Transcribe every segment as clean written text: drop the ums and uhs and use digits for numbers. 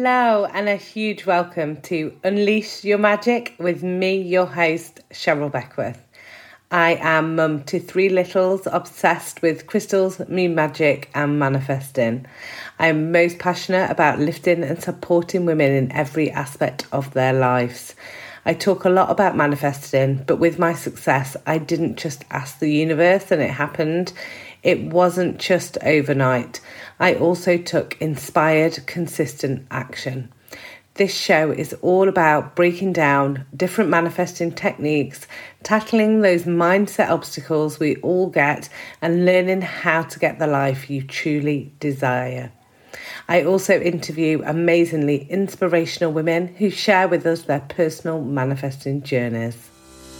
Hello and a huge welcome to Unleash Your Magic with me, your host, Cheryl Beckworth. I am mum to 3 littles obsessed with crystals, moon magic and manifesting. I am most passionate about lifting and supporting women in every aspect of their lives. I talk a lot about manifesting, but with my success, I didn't just ask the universe and it happened. It wasn't just overnight. I also took inspired, consistent action. This show is all about breaking down different manifesting techniques, tackling those mindset obstacles we all get, and learning how to get the life you truly desire. I also interview amazingly inspirational women who share with us their personal manifesting journeys.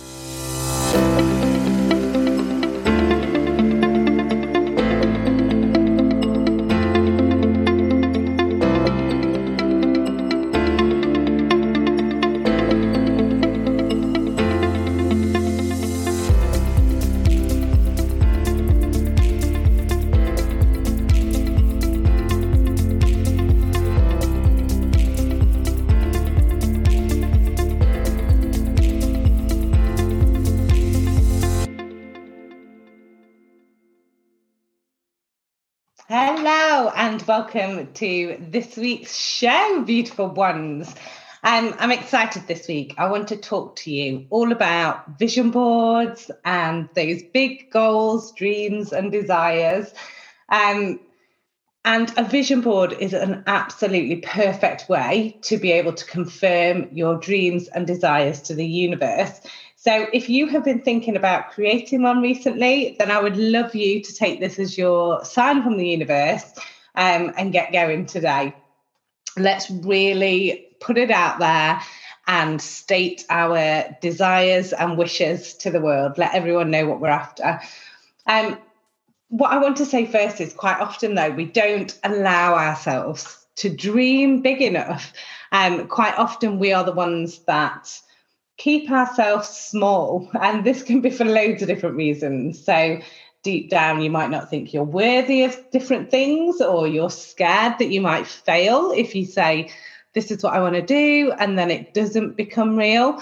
Hello and welcome to this week's show, beautiful ones. I'm excited this week. I want to talk to you all about vision boards and those big goals, dreams and desires. And a vision board is an absolutely perfect way to be able to confirm your dreams and desires to the universe. So if you have been thinking about creating one recently, then I would love you to take this as your sign from the universe and get going today. Let's really put it out there and state our desires and wishes to the world. Let everyone know what we're after. What I want to say first is quite often, though, we don't allow ourselves to dream big enough. Quite often we are the ones that keep ourselves small, and this can be for loads of different reasons. So deep down, you might not think you're worthy of different things, or you're scared that you might fail if you say, this is what I want to do, and then it doesn't become real.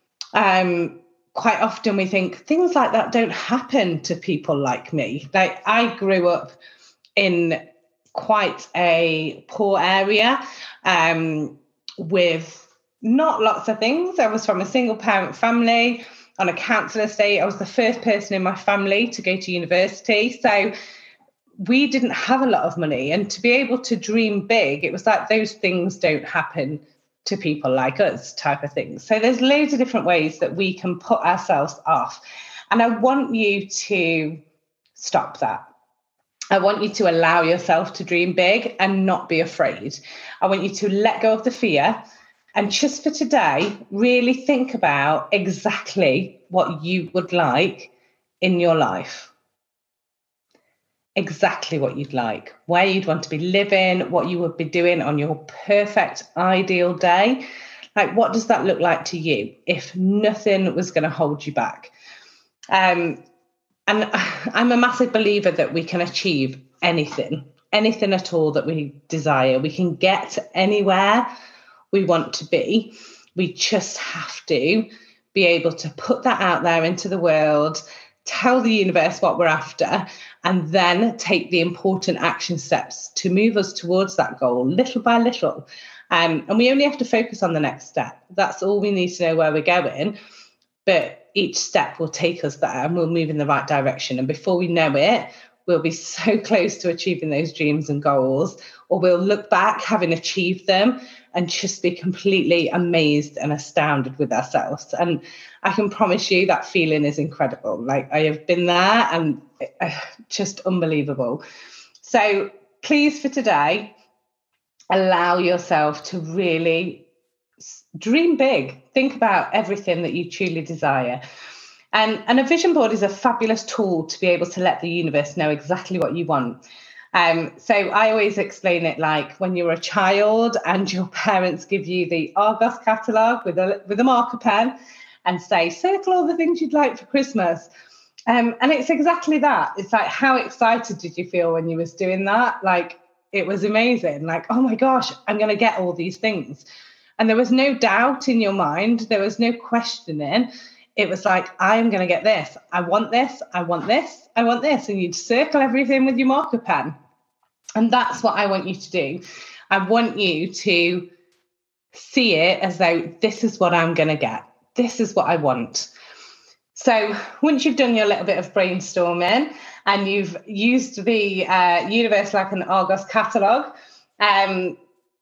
Quite often we think things like that don't happen to people like me. Like, I grew up in quite a poor area with not lots of things. I was from a single parent family on a council estate. I was the first person in my family to go to university. So we didn't have a lot of money. And to be able to dream big, it was like those things don't happen to people like us type of thing. So there's loads of different ways that we can put ourselves off. And I want you to stop that. I want you to allow yourself to dream big and not be afraid. I want you to let go of the fear. And just for today, really think about exactly what you would like in your life. Exactly what you'd like, where you'd want to be living, what you would be doing on your perfect, ideal day. Like, what does that look like to you if nothing was going to hold you back? And I'm a massive believer that we can achieve anything at all that we desire. We can get anywhere we want to be. We just have to be able to put that out there into the world, tell the universe what we're after, and then take the important action steps to move us towards that goal little by little. And we only have to focus on the next step. That's all we need to know where we're going. But each step will take us there and we'll move in the right direction. And before we know it, we'll be so close to achieving those dreams and goals, or we'll look back having achieved them and just be completely amazed and astounded with ourselves. And I can promise you that feeling is incredible. Like, I have been there and just unbelievable. So please, for today, allow yourself to really dream big. Think about everything that you truly desire. And a vision board is a fabulous tool to be able to let the universe know exactly what you want. So I always explain it like when you're a child and your parents give you the Argos catalogue with a marker pen and say, circle all the things you'd like for Christmas. And it's exactly that. It's like, how excited did you feel when you was doing that? Like, it was amazing. Like, oh my gosh, I'm going to get all these things. And there was no doubt in your mind. There was no questioning. It was like, I am going to get this. I want this. I want this. I want this. And you'd circle everything with your marker pen. And that's what I want you to do. I want you to see it as though this is what I'm going to get. This is what I want. So once you've done your little bit of brainstorming and you've used the universe like an Argos catalogue, then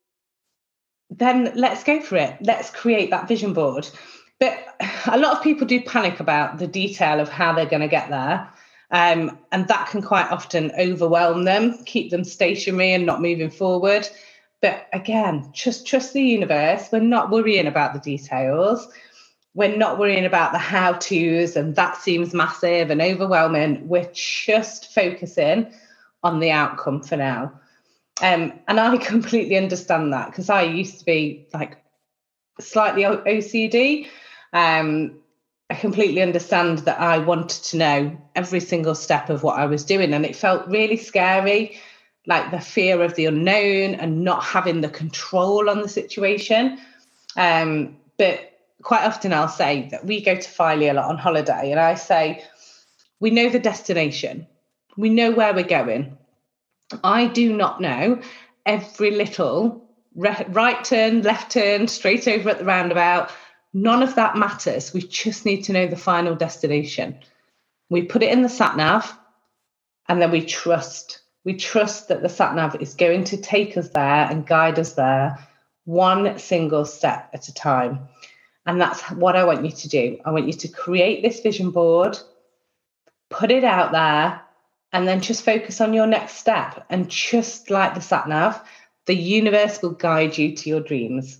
let's go for it. Let's create that vision board. But a lot of people do panic about the detail of how they're going to get there. And that can quite often overwhelm them, keep them stationary and not moving forward. But again, just trust the universe. We're not worrying about the details. We're not worrying about the how-tos, and that seems massive and overwhelming. We're just focusing on the outcome for now. And I completely understand that, because I used to be like slightly OCD. I completely understand that I wanted to know every single step of what I was doing, and it felt really scary, like the fear of the unknown and not having the control on the situation. But quite often I'll say that we go to Filey a lot on holiday, and I say, we know the destination. We know where we're going. I do not know every little right turn, left turn, straight over at the roundabout. None of that matters. We just need to know the final destination. We put it in the sat-nav, and then we trust. We trust that the sat-nav is going to take us there and guide us there one single step at a time. And that's what I want you to do. I want you to create this vision board, put it out there, and then just focus on your next step. And just like the sat-nav, the universe will guide you to your dreams.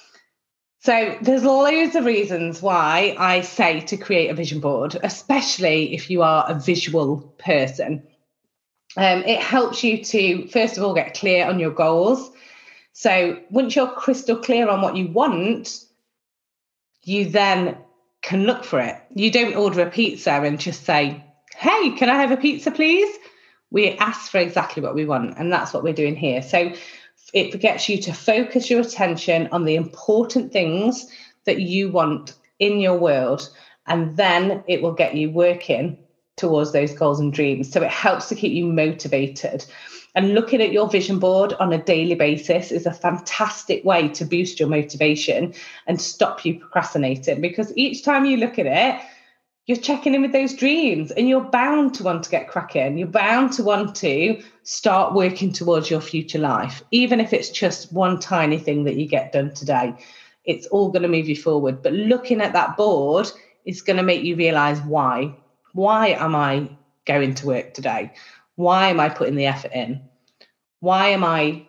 So there's loads of reasons why I say to create a vision board, especially if you are a visual person. It helps you to, first of all, get clear on your goals. So once you're crystal clear on what you want, you then can look for it. You don't order a pizza and just say, hey, can I have a pizza, please? We ask for exactly what we want, and that's what we're doing here. So it gets you to focus your attention on the important things that you want in your world, and then it will get you working towards those goals and dreams. So it helps to keep you motivated. And looking at your vision board on a daily basis is a fantastic way to boost your motivation and stop you procrastinating, because each time you look at it, you're checking in with those dreams, and you're bound to want to get cracking. You're bound to want to start working towards your future life, even if it's just one tiny thing that you get done today. It's all going to move you forward. But looking at that board is going to make you realize why. Why am I going to work today? Why am I putting the effort in? Why am I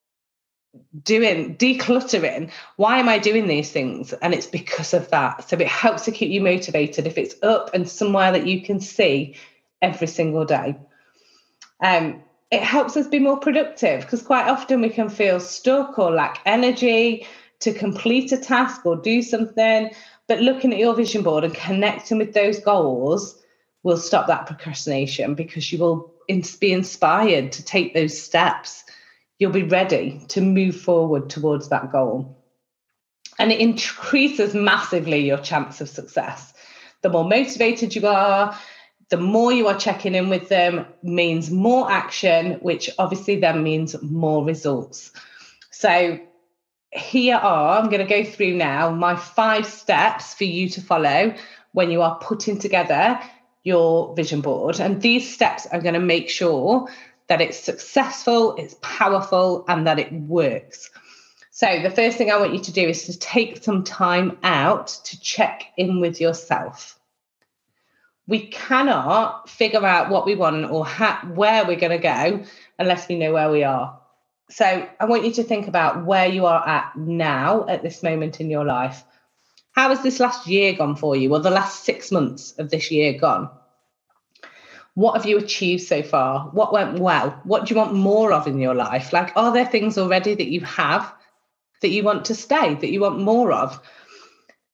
decluttering? Why am I doing these things? And it's because of that. So it helps to keep you motivated if it's up and somewhere that you can see every single day. It helps us be more productive, because quite often we can feel stuck or lack energy to complete a task or do something. But looking at your vision board and connecting with those goals will stop that procrastination, because you will be inspired to take those steps. You'll be ready to move forward towards that goal. And it increases massively your chance of success. The more motivated you are, the more you are checking in with them, means more action, which obviously then means more results. So here are, I'm going to go through now my 5 steps for you to follow when you are putting together your vision board. And these steps are going to make sure that it's successful, it's powerful, and that it works. So the first thing I want you to do is to take some time out to check in with yourself. We cannot figure out what we want or where we're going to go unless we know where we are. So I want you to think about where you are at now, at this moment in your life. How has this last year gone for you, or the last 6 months of this year gone? What have you achieved so far? What went well? What do you want more of in your life? Like, are there things already that you have that you want to stay, that you want more of?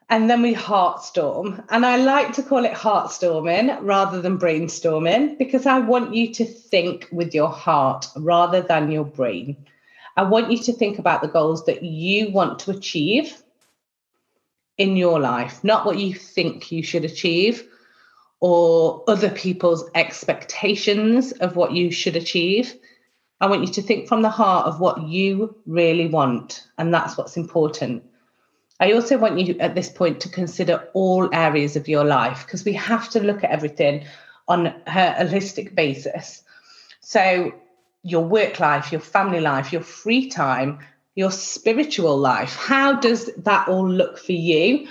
And then we heartstorm. And I like to call it heartstorming rather than brainstorming, because I want you to think with your heart rather than your brain. I want you to think about the goals that you want to achieve in your life, not what you think you should achieve or other people's expectations of what you should achieve. I want you to think from the heart of what you really want. And that's what's important. I also want you at this point to consider all areas of your life, because we have to look at everything on a holistic basis. So your work life, your family life, your free time, your spiritual life, how does that all look for you?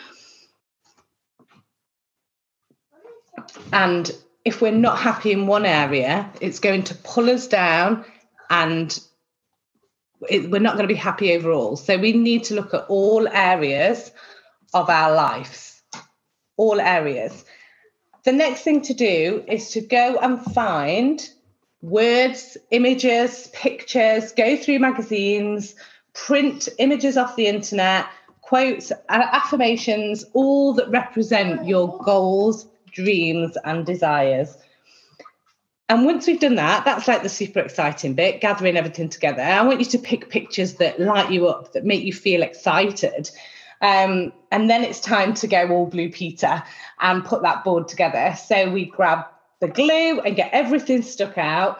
And if we're not happy in one area, it's going to pull us down and we're not going to be happy overall. So we need to look at all areas of our lives, all areas. The next thing to do is to go and find words, images, pictures, go through magazines, print images off the internet, quotes, affirmations, all that represent your goals, dreams, and desires. And once we've done that, that's like the super exciting bit, gathering everything together. I want you to pick pictures that light you up, that make you feel excited. And then it's time to go all Blue Peter and put that board together. So we grab the glue and get everything stuck down.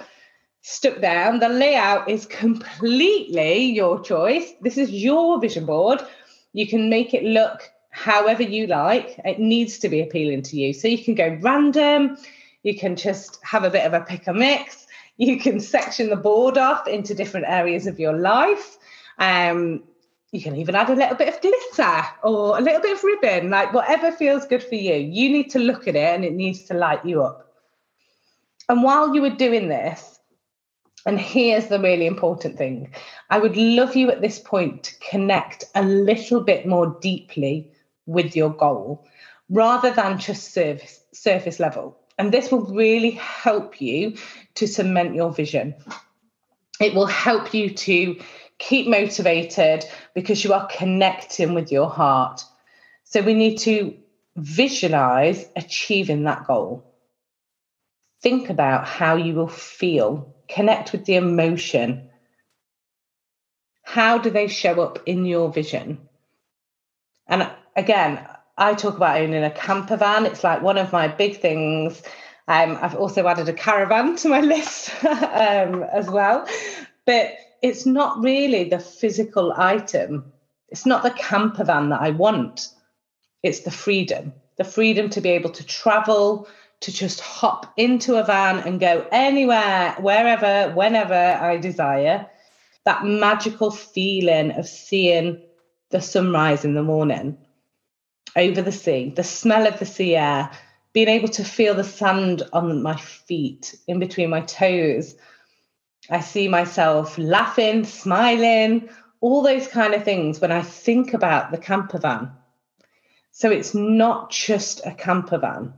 The layout is completely your choice. This is your vision board. You can make it look however you like. It needs to be appealing to you. So you can go random. You can just have a bit of a pick and mix. You can section the board off into different areas of your life. You can even add a little bit of glitter or a little bit of ribbon, like whatever feels good for you. You need to look at it and it needs to light you up. And while you were doing this, and here's the really important thing, I would love you at this point to connect a little bit more deeply with your goal rather than just surface level. And this will really help you to cement your vision. It will help you to keep motivated because you are connecting with your heart. So we need to visualize achieving that goal. Think about how you will feel. Connect with the emotion. How do they show up in your vision? And again, I talk about owning a camper van. It's like one of my big things. I've also added a caravan to my list as well. But it's not really the physical item. It's not the camper van that I want. It's the freedom to be able to travel, to just hop into a van and go anywhere, wherever, whenever I desire. That magical feeling of seeing the sunrise in the morning over the sea, the smell of the sea air, being able to feel the sand on my feet, in between my toes. I see myself laughing, smiling, all those kind of things when I think about the camper van. So it's not just a camper van.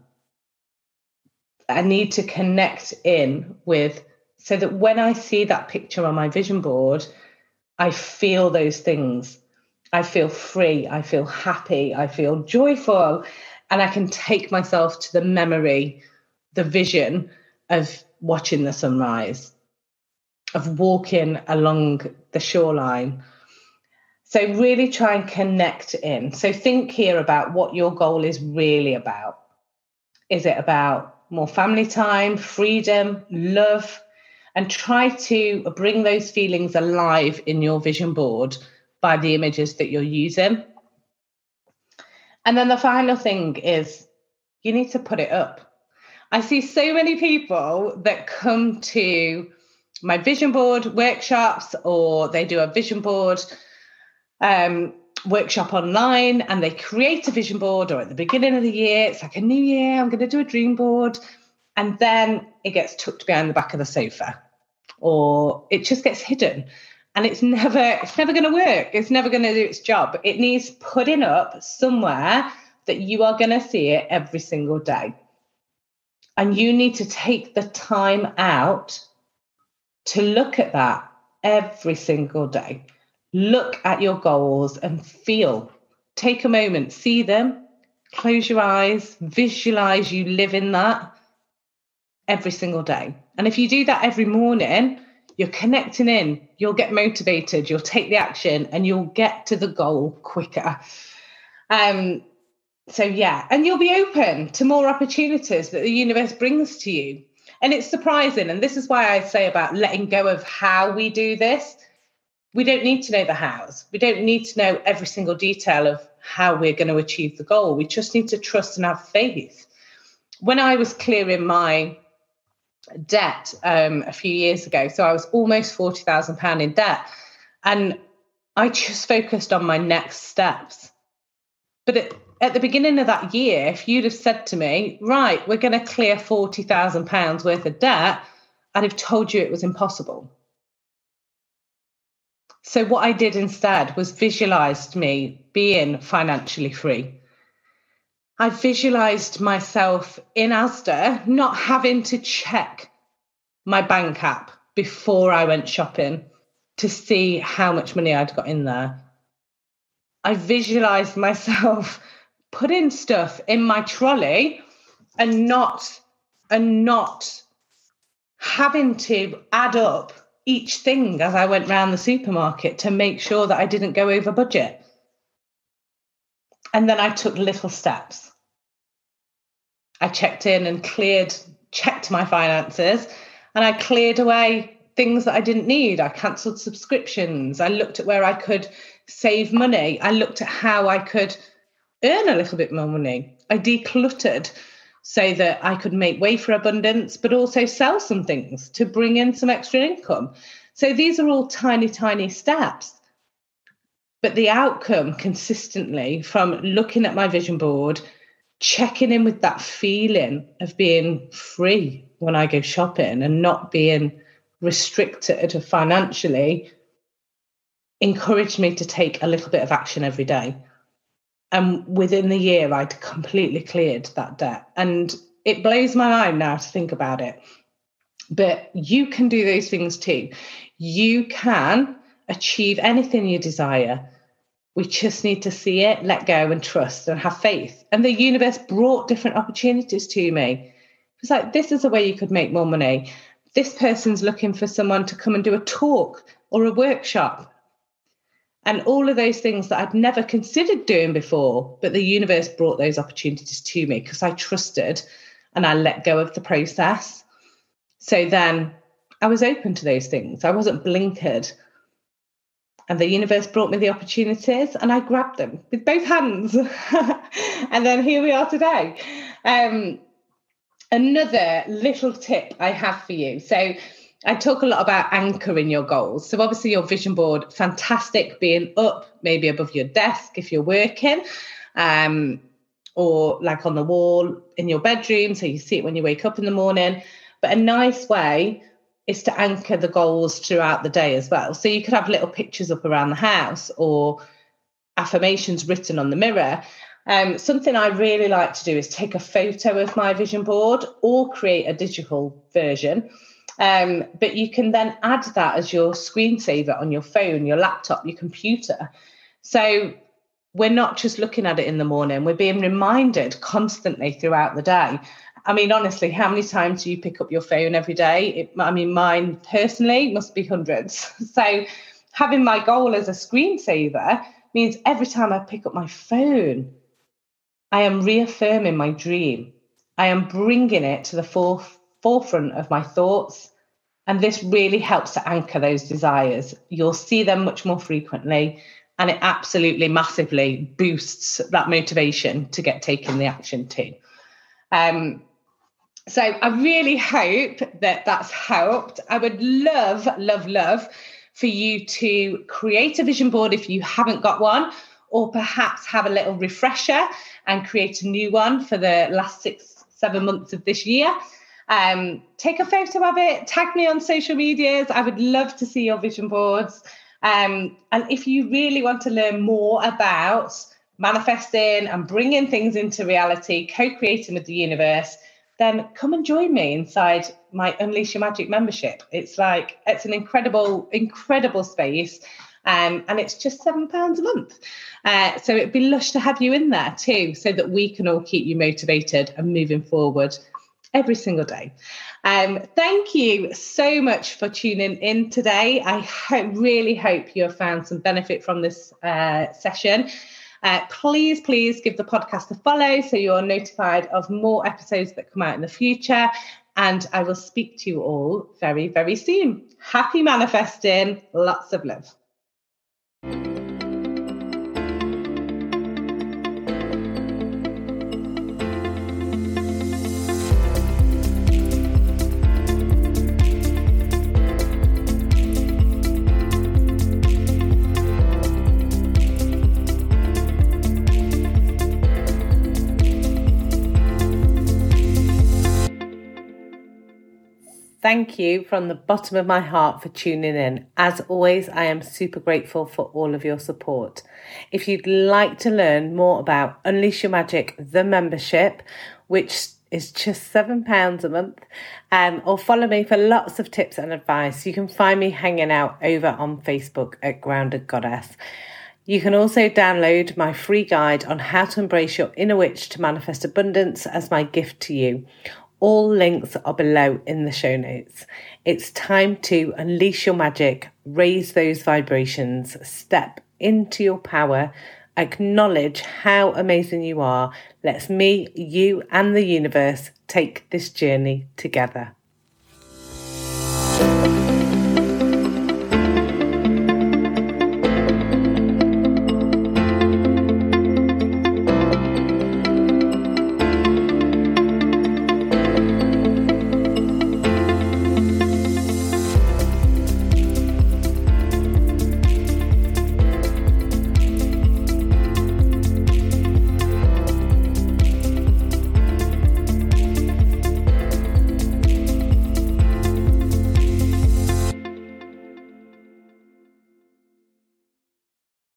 I need to connect in with, so that when I see that picture on my vision board, I feel those things. I feel free, I feel happy, I feel joyful, and I can take myself to the memory, the vision of watching the sunrise, of walking along the shoreline. So really try and connect in. So think here about what your goal is really about. Is it about more family time, freedom, love? And try to bring those feelings alive in your vision board by the images that you're using. And then the final thing is you need to put it up. I see so many people that come to my vision board workshops, or they do a vision board workshop online, and they create a vision board, or at the beginning of the year, it's like a new year, I'm going to do a dream board. And then it gets tucked behind the back of the sofa, or it just gets hidden. And it's never going to work. It's never going to do its job. It needs putting up somewhere that you are going to see it every single day. And you need to take the time out to look at that every single day. Look at your goals and feel take a moment, see them, close your eyes, visualize you live in that every single day. And if you do that every morning, you're connecting in, you'll get motivated, you'll take the action, and you'll get to the goal quicker. So yeah, and you'll be open to more opportunities that the universe brings to you. And it's surprising. And this is why I say about letting go of how we do this. We don't need to know the hows. We don't need to know every single detail of how we're going to achieve the goal. We just need to trust and have faith. When I was clearing my debt a few years ago, so I was almost £40,000 in debt, and I just focused on my next steps. But at the beginning of that year, if you'd have said to me, right, we're going to clear £40,000 worth of debt, I'd have told you it was impossible. So what I did instead was visualized me being financially free. I visualized myself in Asda not having to check my bank app before I went shopping to see how much money I'd got in there. I visualized myself putting stuff in my trolley and not having to add up each thing as I went round the supermarket to make sure that I didn't go over budget. And then I took little steps. I checked in and checked my finances, and I cleared away things that I didn't need. I cancelled subscriptions. I looked at where I could save money. I looked at how I could earn a little bit more money. I decluttered so that I could make way for abundance, but also sell some things to bring in some extra income. So these are all tiny, tiny steps. But the outcome consistently from looking at my vision board, checking in with that feeling of being free when I go shopping and not being restricted financially, encouraged me to take a little bit of action every day. And within the year, I'd completely cleared that debt. And it blows my mind now to think about it. But you can do those things too. You can achieve anything you desire. We just need to see it, let go and trust and have faith. And the universe brought different opportunities to me. It's like, this is a way you could make more money. This person's looking for someone to come and do a talk or a workshop. And all of those things that I'd never considered doing before, but the universe brought those opportunities to me because I trusted and I let go of the process. So then I was open to those things. I wasn't blinkered. And the universe brought me the opportunities and I grabbed them with both hands. And then here we are today. Another little tip I have for you. So I talk a lot about anchoring your goals. So obviously your vision board, fantastic being up, maybe above your desk if you're working, or like on the wall in your bedroom, so you see it when you wake up in the morning. But a nice way is to anchor the goals throughout the day as well. So you could have little pictures up around the house or affirmations written on the mirror. Something I really like to do is take a photo of my vision board or create a digital version. But you can then add that as your screensaver on your phone, your laptop, your computer. So we're not just looking at it in the morning, we're being reminded constantly throughout the day. I mean, honestly, how many times do you pick up your phone every day? Mine personally must be hundreds. So having my goal as a screensaver means every time I pick up my phone, I am reaffirming my dream. I am bringing it to the forefront of my thoughts. And this really helps to anchor those desires. You'll see them much more frequently. And it absolutely massively boosts that motivation to get taken the action too. So I really hope that that's helped. I would love, love, love for you to create a vision board if you haven't got one, or perhaps have a little refresher and create a new one for the last 6-7 months of this year. Take a photo of it, tag me on social medias. I would love to see your vision boards. And if you really want to learn more about manifesting and bringing things into reality, co-creating with the universe, then come and join me inside my Unleash Your Magic membership. It's an incredible, incredible space. And it's just £7 a month. So it'd be lush to have you in there too, so that we can all keep you motivated and moving forward every single day. Thank you so much for tuning in today. I really hope you have found some benefit from this session. Please give the podcast a follow so you're notified of more episodes that come out in the future. And I will speak to you all very, very soon. Happy manifesting. Lots of love. Thank you from the bottom of my heart for tuning in. As always, I am super grateful for all of your support. If you'd like to learn more about Unleash Your Magic, the membership, which is just £7 a month, or follow me for lots of tips and advice, you can find me hanging out over on Facebook at Grounded Goddess. You can also download my free guide on how to embrace your inner witch to manifest abundance as my gift to you. All links are below in the show notes. It's time to unleash your magic, raise those vibrations, step into your power, acknowledge how amazing you are. Let's me, you, and the universe take this journey together.